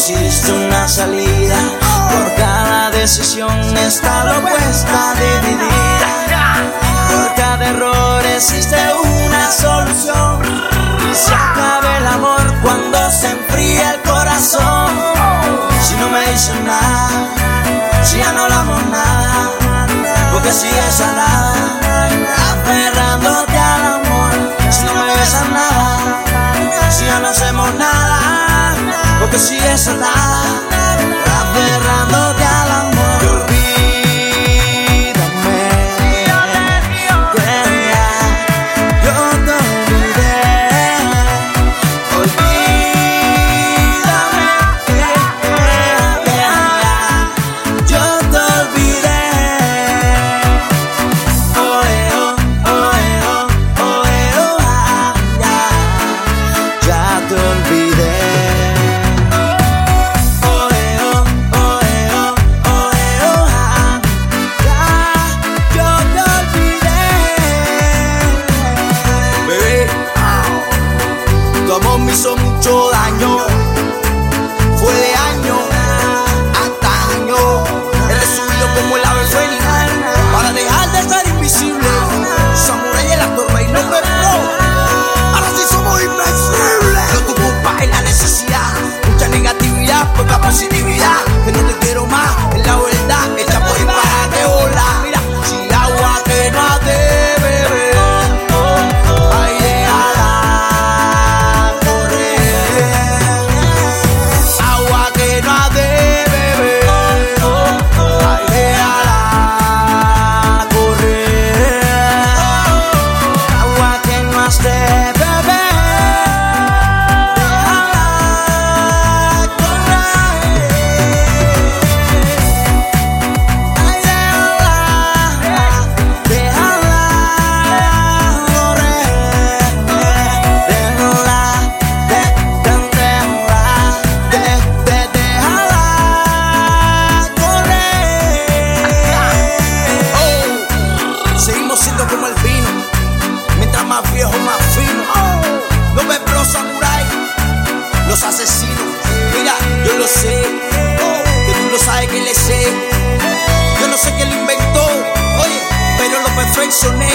existe una salida. Por cada decisión está la opuesta dividida. Por cada error existe una solución. Y se acaba el amor cuando se enfría el corazón. Si no me dices nada, si ya no hablamos nada, porque sigues al lado, aferrándote al amor. Si no me besas nada, si ya no hacemos nada, porque sigues al lado, aferrándote al amor. Me hizo mucho daño, fue de año hasta año. He resubido como el ave fénix para dejar de ser invisible. Samurai en la torre y no me pro. Ahora sí somos invencibles. No tu culpa es la necesidad, mucha negatividad, poca positividad. Que no te quiero más, es la verdad. Echa por ahí para que vola. Mira, si agua que no has de beber, ay, déjala. Como el vino, mientras más viejo, más fino. Los Bebros Samurai, los asesinos. Mira, yo lo sé, que tú lo sabes que le sé. Yo no sé quién lo inventó, oye, pero lo perfeccioné.